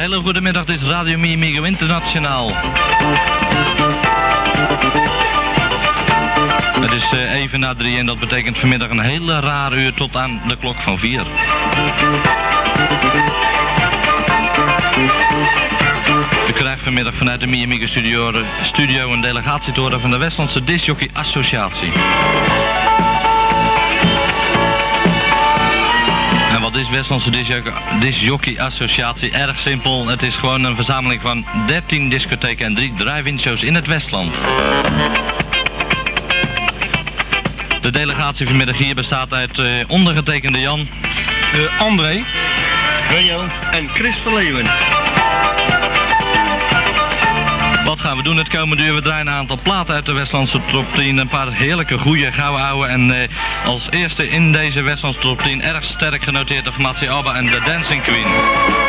hele goede middag, dit is Radio Mi Amigo Internationaal. Het is even na 3 en dat betekent vanmiddag een hele raar uur tot aan de klok van 4. U krijgt vanmiddag vanuit de Mi Amigo studio een delegatie te horen van de Westlandse Discjockey Associatie. En wat is Westlandse Discjockey Associatie? Erg simpel, het is gewoon een verzameling van 13 discotheken en 3 drive-in shows in het Westland. De delegatie vanmiddag hier bestaat uit ondergetekende Jan, André, Rio en Chris van Leeuwen. Wat gaan we doen het komende uur? We draaien een aantal platen uit de Westlandse top 10. Een paar heerlijke, goede, gouden ouwe. En als eerste in deze Westlandse top 10 erg sterk genoteerd de formatie ABBA en The Dancing Queen.